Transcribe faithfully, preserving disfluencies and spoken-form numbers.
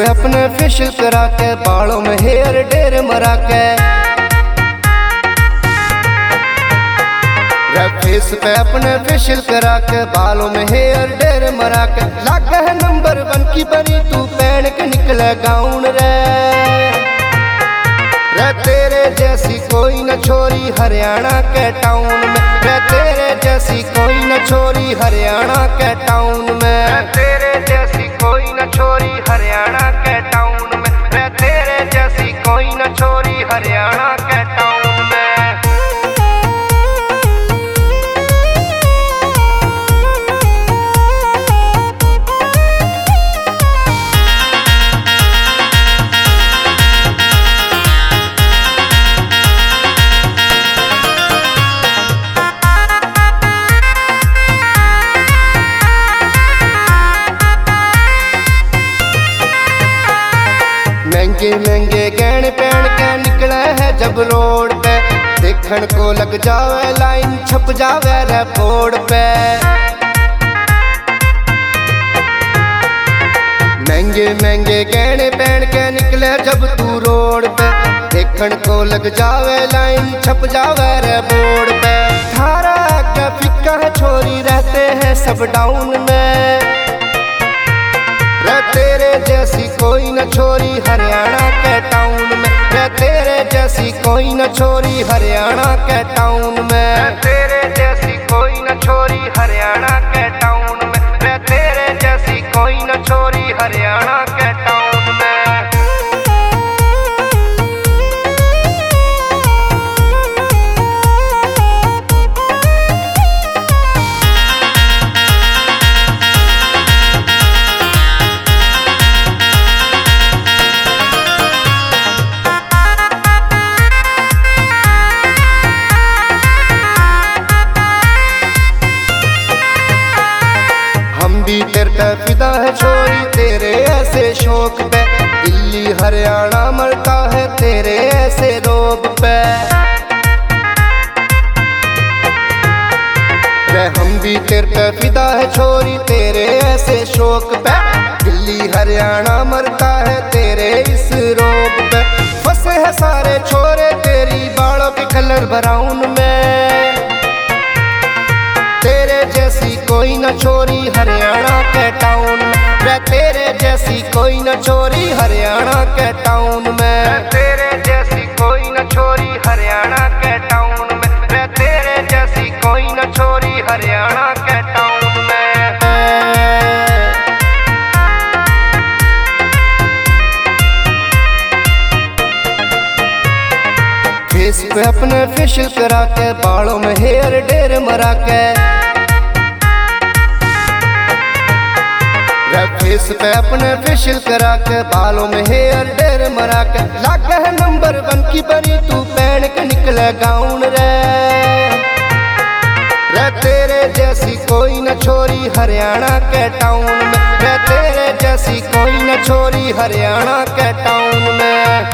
पे अपने फेशियल करा के, बालों में हेयर डेर मरा के, फेस पे अपने फेशियल करा के, बालों में हेयर डेर मरा के, लागे है नंबर वन की बनी तू पहन के निकले गाउन रे रे तेरे जैसी कोई न छोरी हरियाणा के टाउन में, रे तेरे जैसी कोई न छोरी हरियाणा के टाउन में, तेरे जैसी कोई न छोरी हरियाणा के टाउन में, रे तेरे जैसी कोई न छोरी हरियाणा के टाउन में। महंगे महंगे गहने पहन के निकला है जब रोड पे, देखने को लग जावे लाइन छप जावे रे बोर्ड पे। महंगे महंगे गहने पहन के निकले जब तू रोड पे, देखने को लग जावे लाइन छप जावे रे बोर्ड पे। थारा का फिक्का है छोरी रहते हैं सब डाउन में, रे तेरे जैसी कोई न छोरी हरियाणा के टाउन में, रे तेरे जैसी कोई न छोरी हरियाणा के टाउन में, तेरे जैसी कोई न छोरी हरियाणा के टाउन में, रे तेरे जैसी कोई न छोरी हरियाणा के टाउन में। भी तेरे पे फिदा है छोरी तेरे ऐसे शौक पे, दिल्ली हरियाणा मरता है तेरे ऐसे रोब पे। रे हम भी तेरे पे फिदा है छोरी तेरे ऐसे शौक पे, दिल्ली हरियाणा मरता है तेरे इस रोब पे। फंसे है सारे छोरे तेरी बालों के कलर ब्राउन में, तेरे जैसी कोई न छोरी हरियाणा के टाउन में, रे तेरे जैसी कोई न छोरी हरियाणा के टाउन में, तेरे जैसी कोई न छोरी हरियाणा के टाउन में, रे तेरे जैसी कोई न छोरी हरियाणा के टाउन में। फेस पे अपने फेशियल करा के, बालों में हेयर डेर मरा के, फेस पे अपने फेशियल करा के, बालों में हेयर डेर मरा के, लागे है नंबर वन की बनी तू पहन के निकले गाउन रे रे तेरे जैसी कोई न छोरी हरियाणा के टाउन में, रे तेरे जैसी कोई न छोरी हरियाणा के टाउन में।